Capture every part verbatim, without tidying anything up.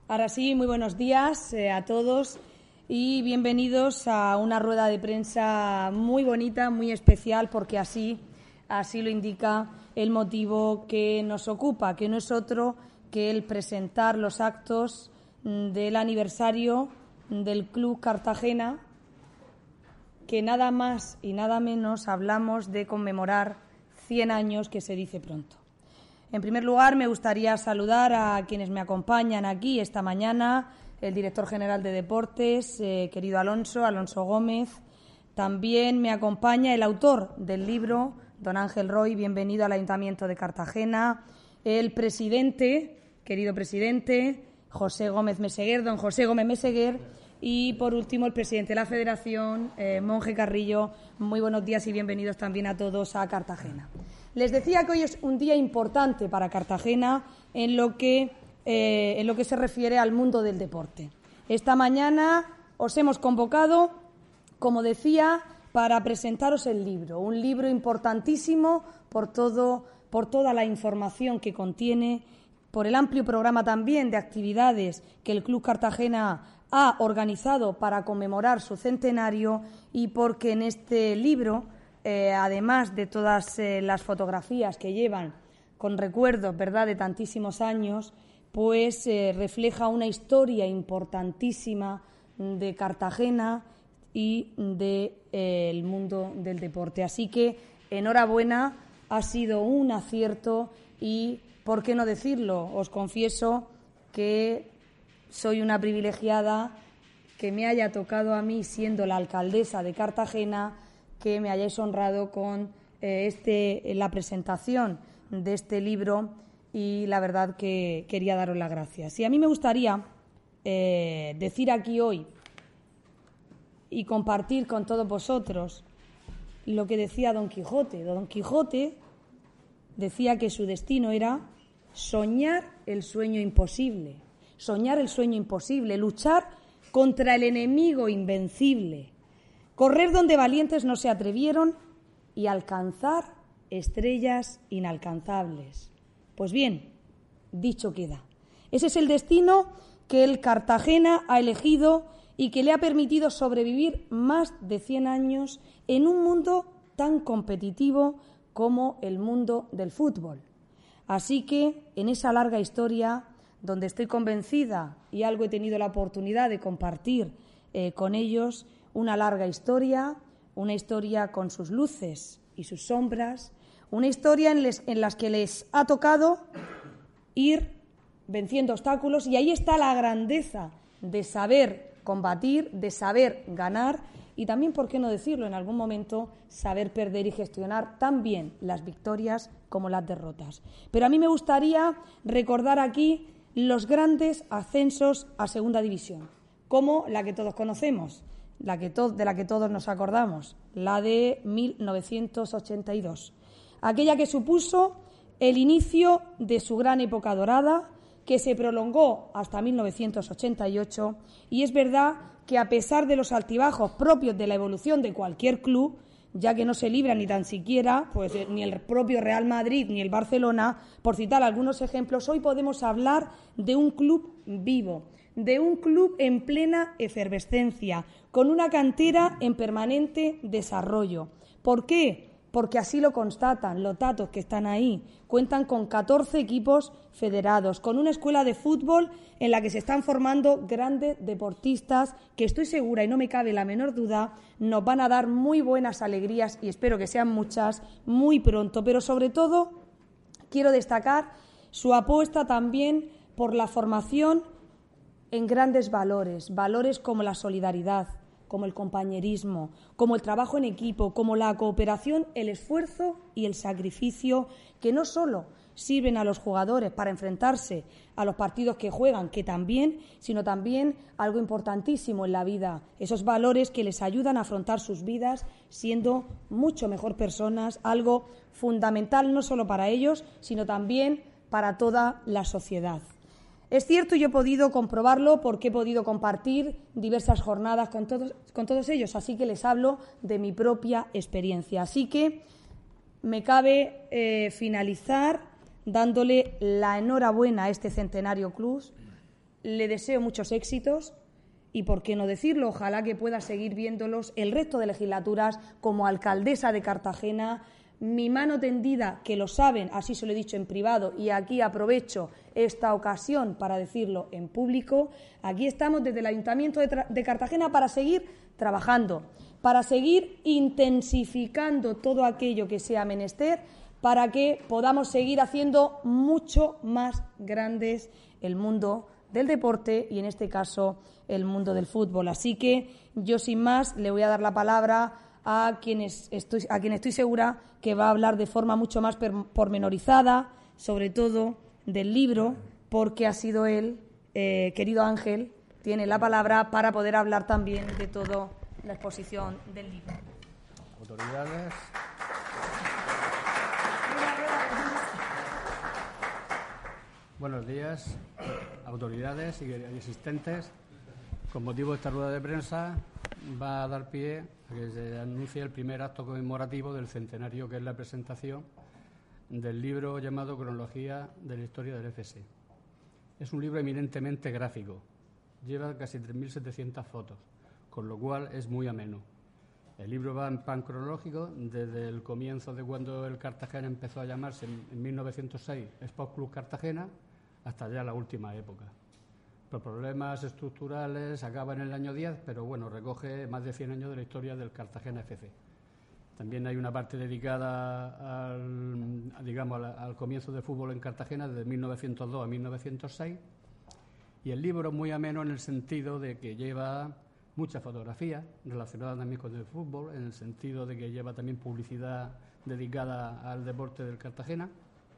Ahora sí, muy buenos días eh, a todos y bienvenidos a una rueda de prensa muy bonita, muy especial, porque así, así lo indica el motivo que nos ocupa, que no es otro que el presentar los actos del aniversario del Club Cartagena, que nada más y nada menos hablamos de conmemorar cien años, que se dice pronto. En primer lugar, me gustaría saludar a quienes me acompañan aquí esta mañana, el director general de Deportes, eh, querido Alonso, Alonso Gómez. También me acompaña el autor del libro, don Ángel Roy, bienvenido al Ayuntamiento de Cartagena. El presidente, querido presidente, José Gómez Meseguer, don José Gómez Meseguer. Y, por último, el presidente de la Federación, eh, Monje Carrillo. Muy buenos días y bienvenidos también a todos a Cartagena. Les decía que hoy es un día importante para Cartagena en lo que, eh, en lo que se refiere al mundo del deporte. Esta mañana os hemos convocado, como decía, para presentaros el libro, un libro importantísimo por, todo, por toda la información que contiene, por el amplio programa también de actividades que el Club Cartagena ha organizado para conmemorar su centenario y porque en este libro, Eh, además de todas eh, las fotografías que llevan con recuerdos, ¿verdad?, de tantísimos años, pues eh, refleja una historia importantísima de Cartagena y del de, eh, mundo del deporte. Así que, enhorabuena, ha sido un acierto y, ¿por qué no decirlo? Os confieso que soy una privilegiada que me haya tocado a mí, siendo la alcaldesa de Cartagena, que me hayáis honrado con eh, este, la presentación de este libro, y la verdad que quería daros las gracias. Y a mí me gustaría eh, decir aquí hoy y compartir con todos vosotros lo que decía Don Quijote. Don Quijote decía que su destino era soñar el sueño imposible, soñar el sueño imposible, luchar contra el enemigo invencible, correr donde valientes no se atrevieron y alcanzar estrellas inalcanzables. Pues bien, dicho queda. Ese es el destino que el Cartagena ha elegido y que le ha permitido sobrevivir más de cien años en un mundo tan competitivo como el mundo del fútbol. Así que, en esa larga historia, donde estoy convencida y algo he tenido la oportunidad de compartir eh, con ellos, una larga historia, una historia con sus luces y sus sombras, una historia en, les, en las que les ha tocado ir venciendo obstáculos, y ahí está la grandeza de saber combatir, de saber ganar y también, por qué no decirlo, en algún momento saber perder y gestionar tan bien las victorias como las derrotas. Pero a mí me gustaría recordar aquí los grandes ascensos a Segunda División, como la que todos conocemos, La que to- de la que todos nos acordamos, la de mil novecientos ochenta y dos, aquella que supuso el inicio de su gran época dorada, que se prolongó hasta mil novecientos ochenta y ocho, y es verdad que, a pesar de los altibajos propios de la evolución de cualquier club, ya que no se libra ni tan siquiera pues, ni el propio Real Madrid ni el Barcelona, por citar algunos ejemplos, hoy podemos hablar de un club vivo, de un club en plena efervescencia, con una cantera en permanente desarrollo. ¿Por qué? Porque así lo constatan los datos que están ahí. Cuentan con catorce equipos federados, con una escuela de fútbol en la que se están formando grandes deportistas que, estoy segura y no me cabe la menor duda, nos van a dar muy buenas alegrías, y espero que sean muchas, muy pronto. Pero sobre todo quiero destacar su apuesta también por la formación en grandes valores, valores como la solidaridad, como el compañerismo, como el trabajo en equipo, como la cooperación, el esfuerzo y el sacrificio, que no solo sirven a los jugadores para enfrentarse a los partidos que juegan, que también, sino también algo importantísimo en la vida, esos valores que les ayudan a afrontar sus vidas siendo mucho mejor personas, algo fundamental no solo para ellos, sino también para toda la sociedad. Es cierto, yo he podido comprobarlo porque he podido compartir diversas jornadas con todos, con todos ellos, así que les hablo de mi propia experiencia. Así que me cabe eh, finalizar dándole la enhorabuena a este Centenario Club, le deseo muchos éxitos y, por qué no decirlo, ojalá que pueda seguir viéndolos el resto de legislaturas como alcaldesa de Cartagena. Mi mano tendida, que lo saben, así se lo he dicho en privado y aquí aprovecho esta ocasión para decirlo en público, aquí estamos desde el Ayuntamiento de, de Cartagena para seguir trabajando, para seguir intensificando todo aquello que sea menester, para que podamos seguir haciendo mucho más grandes el mundo del deporte y, en este caso, el mundo del fútbol. Así que yo, sin más, le voy a dar la palabra a quienes estoy, a quien estoy segura que va a hablar de forma mucho más pormenorizada, sobre todo del libro, porque ha sido él, eh, querido Ángel, tiene la palabra para poder hablar también de toda la exposición del libro. Autoridades. Buenos días, autoridades y asistentes. Con motivo de esta rueda de prensa va a dar pie a que se anuncie el primer acto conmemorativo del centenario, que es la presentación del libro llamado Cronología de la Historia del F S. Es un libro eminentemente gráfico, lleva casi tres mil setecientas fotos, con lo cual es muy ameno. El libro va en plan cronológico desde el comienzo de cuando el Cartagena empezó a llamarse en mil novecientos seis Sport Club Cartagena hasta ya la última época. Los problemas estructurales acaban en el año diez, pero bueno, recoge más de cien años de la historia del Cartagena F C. También hay una parte dedicada al, digamos, al, al comienzo del fútbol en Cartagena, desde mil novecientos dos a mil novecientos seis, y el libro es muy ameno en el sentido de que lleva muchas fotografías relacionadas también con el fútbol, en el sentido de que lleva también publicidad dedicada al deporte del Cartagena,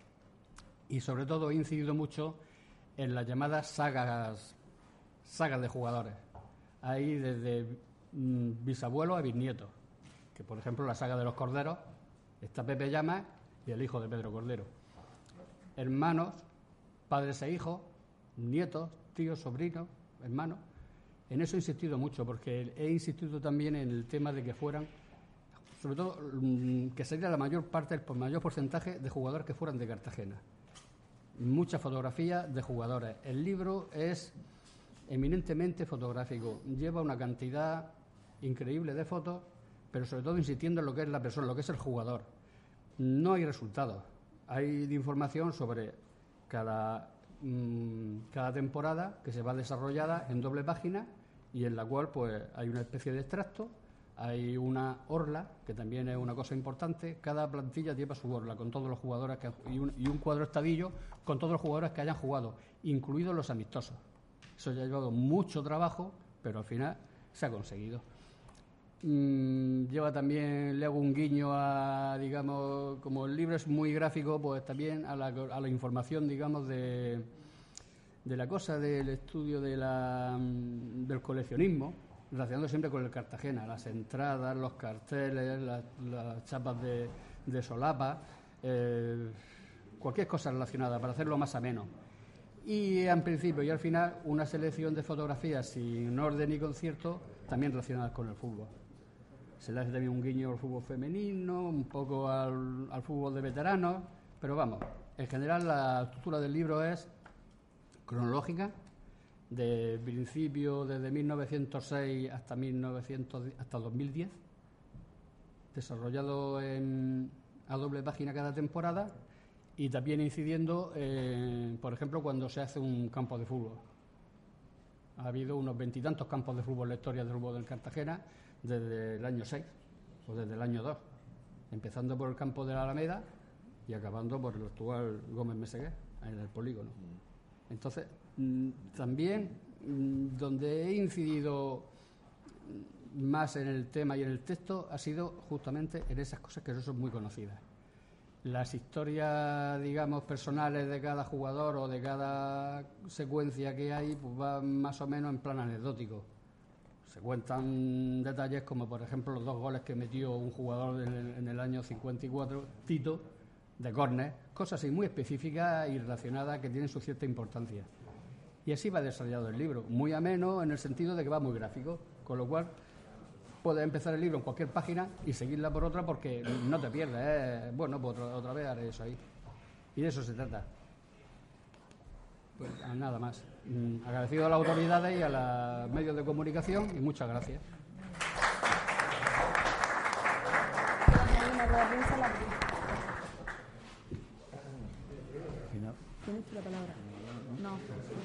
y sobre todo he incidido mucho en las llamadas sagas, sagas de jugadores. Hay desde mmm, bisabuelos a bisnietos, que por ejemplo la saga de los Corderos está Pepe Llamas y el hijo de Pedro Cordero. Hermanos, padres e hijos, nietos, tíos, sobrinos, hermanos. En eso he insistido mucho, porque he insistido también en el tema de que fueran, sobre todo, mmm, que sería la mayor parte, el mayor porcentaje de jugadores que fueran de Cartagena. Muchas fotografías de jugadores. El libro es eminentemente fotográfico. Lleva una cantidad increíble de fotos, pero sobre todo insistiendo en lo que es la persona, lo que es el jugador. No hay resultados. Hay de información sobre cada, mmm, cada temporada que se va desarrollada en doble página y en la cual pues hay una especie de extracto. Hay una orla, que también es una cosa importante. Cada plantilla lleva su orla con todos los jugadores que, y, un, y un cuadro estadillo con todos los jugadores que hayan jugado, incluidos los amistosos. Eso ya ha llevado mucho trabajo, pero al final se ha conseguido. Mm, lleva también, le hago un guiño a, digamos, como el libro es muy gráfico, pues también a la, a la información, digamos, de, de la cosa del estudio de la, del coleccionismo, relacionando siempre con el Cartagena, las entradas, los carteles, las, las chapas de, de solapa, eh, cualquier cosa relacionada para hacerlo más ameno. Y en principio y al final una selección de fotografías sin orden y concierto también relacionadas con el fútbol. Se le hace también un guiño al fútbol femenino, un poco al, al fútbol de veteranos, pero vamos, en general la estructura del libro es cronológica, de principio desde mil novecientos seis hasta mil novecientos hasta dos mil diez, desarrollado en, a doble página cada temporada, y también incidiendo, eh, por ejemplo, cuando se hace un campo de fútbol. Ha habido unos veintitantos campos de fútbol en la historia del fútbol del Cartagena desde el año seis o desde el año dos, empezando por el campo de la Alameda y acabando por el actual Gómez Meseguer, en el polígono. Entonces, también donde he incidido más en el tema y en el texto ha sido justamente en esas cosas que no son muy conocidas. Las historias, digamos, personales de cada jugador o de cada secuencia que hay, pues van más o menos en plan anecdótico. Se cuentan detalles como, por ejemplo, los dos goles que metió un jugador en el, en el año cincuenta y cuatro, Tito, de córner, cosas así muy específicas y relacionadas que tienen su cierta importancia. Y así va desarrollado el libro, muy ameno en el sentido de que va muy gráfico, con lo cual puedes empezar el libro en cualquier página y seguirla por otra porque no te pierdes, ¿eh? Bueno, pues otra, otra vez haré eso ahí. Y de eso se trata. Pues nada más. Mm, agradecido a las autoridades y a los medios de comunicación y muchas gracias. ¿Tienes la palabra? No.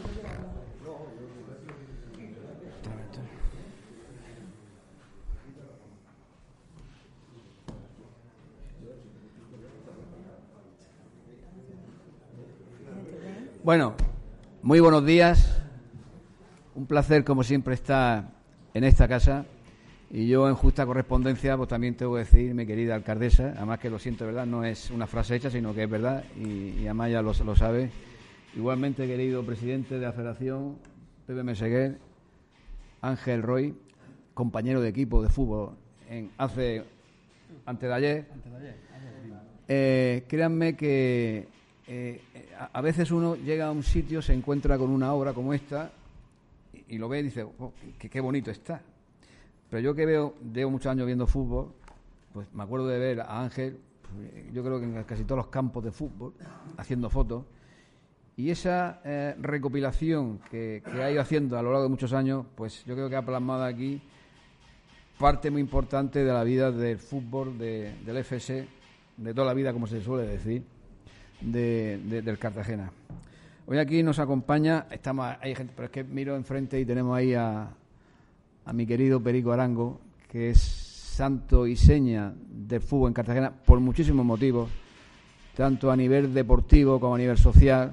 Bueno, muy buenos días. Un placer, como siempre, estar en esta casa. Y yo, en justa correspondencia, pues también tengo que decir, mi querida alcaldesa, además que lo siento, ¿verdad? No es una frase hecha, sino que es verdad, y, y además ya lo, lo sabe. Igualmente, querido presidente de la Federación, Pepe Meseguer, Ángel Roy, compañero de equipo de fútbol en hace antes de ayer. Antes de ayer. Eh, créanme que eh, a, a veces uno llega a un sitio, se encuentra con una obra como esta y, y lo ve y dice, oh, qué, qué bonito está. Pero yo que veo, llevo muchos años viendo fútbol, pues me acuerdo de ver a Ángel, pues, yo creo que en casi todos los campos de fútbol, haciendo fotos, y esa eh, recopilación que, que ha ido haciendo a lo largo de muchos años, pues yo creo que ha plasmado aquí parte muy importante de la vida del fútbol, de, del F S, de toda la vida, como se suele decir, de, de, del Cartagena. Hoy aquí nos acompaña, estamos, hay gente, pero es que miro enfrente y tenemos ahí a... a mi querido Perico Arango, que es santo y seña del fútbol en Cartagena por muchísimos motivos, tanto a nivel deportivo como a nivel social.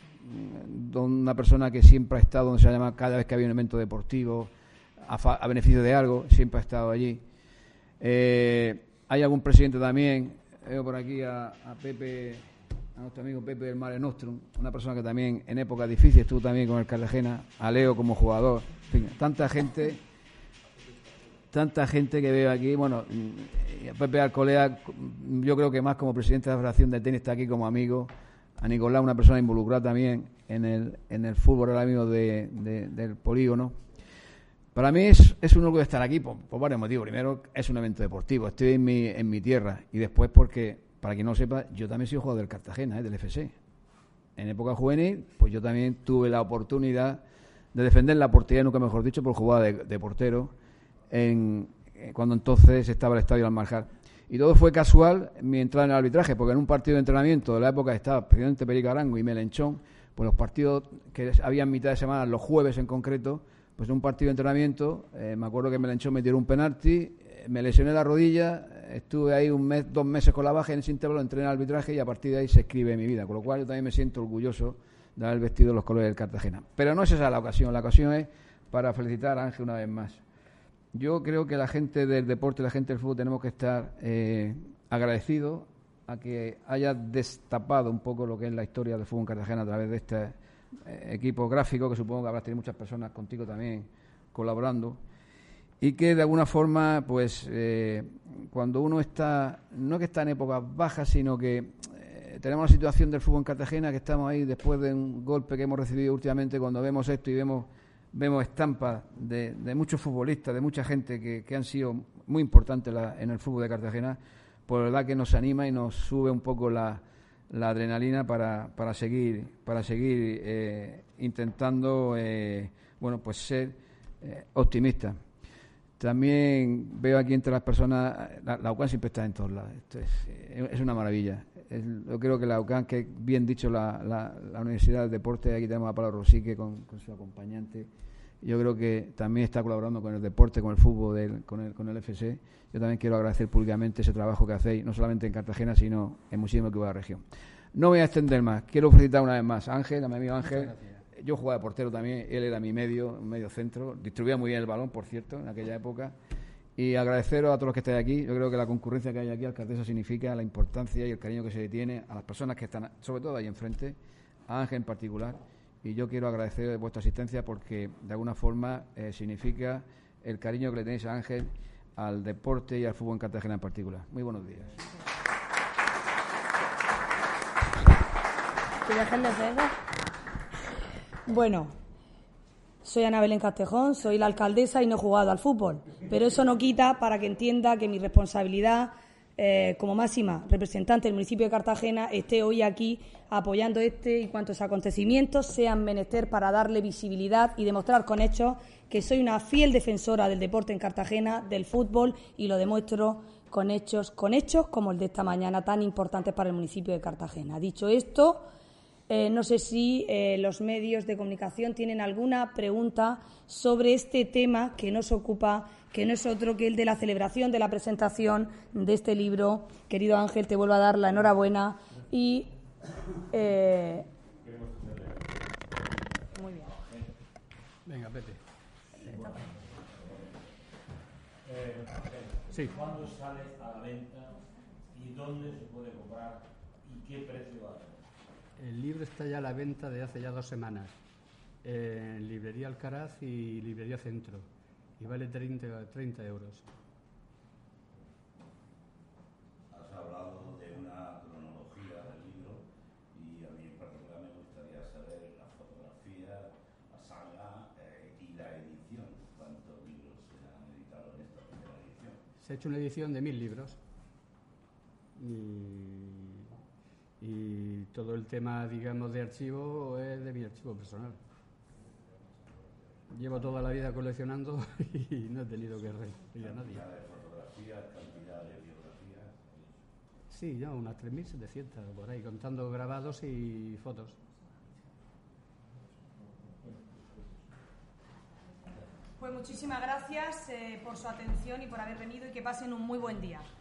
Una persona que siempre ha estado donde se llama, cada vez que había un evento deportivo, a, fa, a beneficio de algo, siempre ha estado allí. Eh, hay algún presidente también, veo por aquí a, a Pepe, a nuestro amigo Pepe del Mare Nostrum, una persona que también en épocas difíciles estuvo también con el Cartagena, a Leo como jugador, en fin, tanta gente... Tanta gente que veo aquí, bueno, Pepe Alcolea, yo creo que más como presidente de la Federación de Tenis está aquí como amigo, a Nicolás, una persona involucrada también en el en el fútbol ahora mismo de, de, del polígono. Para mí es, es un orgullo estar aquí por, por varios motivos. Primero, es un evento deportivo, estoy en mi, en mi tierra, y después porque, para quien no lo sepa, yo también soy jugador del Cartagena, ¿eh? Del F C. En época juvenil, pues yo también tuve la oportunidad de defender la portería, nunca mejor dicho, por jugar de, de portero, En, cuando entonces estaba el estadio Almarjar. Y todo fue casual mi entrada en el arbitraje, porque en un partido de entrenamiento de la época estaba el presidente Perico Arango y Melenchón, pues los partidos que había en mitad de semana, los jueves en concreto, pues en un partido de entrenamiento, eh, me acuerdo que Melenchón me tiró un penalti, eh, me lesioné la rodilla, estuve ahí un mes, dos meses con la baja, en ese intervalo entré en el arbitraje y a partir de ahí se escribe mi vida, con lo cual yo también me siento orgulloso de haber vestido los colores del Cartagena. Pero no es esa la ocasión, la ocasión es para felicitar a Ángel una vez más. Yo creo que la gente del deporte, la gente del fútbol, tenemos que estar eh, agradecidos a que haya destapado un poco lo que es la historia del fútbol en Cartagena a través de este eh, equipo gráfico, que supongo que habrás tenido muchas personas contigo también colaborando, y que de alguna forma, pues, eh, cuando uno está, no que está en épocas bajas, sino que eh, tenemos una situación del fútbol en Cartagena, que estamos ahí después de un golpe que hemos recibido últimamente, cuando vemos esto y vemos... Vemos estampas de, de muchos futbolistas, de mucha gente que, que han sido muy importantes la, en el fútbol de Cartagena, por verdad que nos anima y nos sube un poco la, la adrenalina para, para seguir para seguir eh, intentando eh, bueno pues ser eh, optimistas. También veo aquí entre las personas, la, la U C A N siempre está en todos lados, esto es, es una maravilla. Es, yo creo que la U C A N, que bien dicho la, la, la Universidad del Deporte, aquí tenemos a Pablo Rosique con, con su acompañante, yo creo que también está colaborando con el deporte, con el fútbol, del, con, el, con el F C. Yo también quiero agradecer públicamente ese trabajo que hacéis, no solamente en Cartagena, sino en muchísimos equipos de la región. No voy a extender más, quiero felicitar una vez más a Ángel, a mi amigo Ángel. Yo jugaba de portero también, él era mi medio, medio centro, distribuía muy bien el balón, por cierto, en aquella época. Y agradeceros a todos los que estáis aquí. Yo creo que la concurrencia que hay aquí, alcaldesa, significa la importancia y el cariño que se le tiene a las personas que están, sobre todo ahí enfrente, a Ángel en particular. Y yo quiero agradecer vuestra asistencia porque, de alguna forma, eh, significa el cariño que le tenéis a Ángel, al deporte y al fútbol en Cartagena en particular. Muy buenos días. Bueno, soy Ana Belén Castejón, soy la alcaldesa y no he jugado al fútbol, pero eso no quita para que entienda que mi responsabilidad eh, como máxima representante del municipio de Cartagena, esté hoy aquí apoyando este y cuantos acontecimientos sean menester para darle visibilidad y demostrar con hechos que soy una fiel defensora del deporte en Cartagena, del fútbol, y lo demuestro con hechos, con hechos como el de esta mañana, tan importantes para el municipio de Cartagena. Dicho esto, eh, no sé si eh, los medios de comunicación tienen alguna pregunta sobre este tema que nos ocupa, que no es otro que el de la celebración de la presentación de este libro. Querido Ángel, te vuelvo a dar la enhorabuena y... Eh, muy bien. Venga, Pepe. Eh, Sí. ¿Cuándo sale a la venta y dónde se puede comprar y qué precio va a tener? El libro está ya a la venta desde hace ya dos semanas en Librería Alcaraz y Librería Centro y vale treinta euros. Has hablado de una cronología del libro y a mí en particular me gustaría saber la fotografía, la saga eh, y la edición. ¿Cuántos libros se han editado en esta primera edición? Se ha hecho una edición de mil libros y, y todo el tema, digamos, de archivo es de mi archivo personal. Llevo toda la vida coleccionando y no he tenido que recibir a nadie. ¿Cantidad de fotografías, cantidad de biografías? Sí, ya unas tres mil setecientas por ahí, contando grabados y fotos. Pues muchísimas gracias eh, por su atención y por haber venido y que pasen un muy buen día.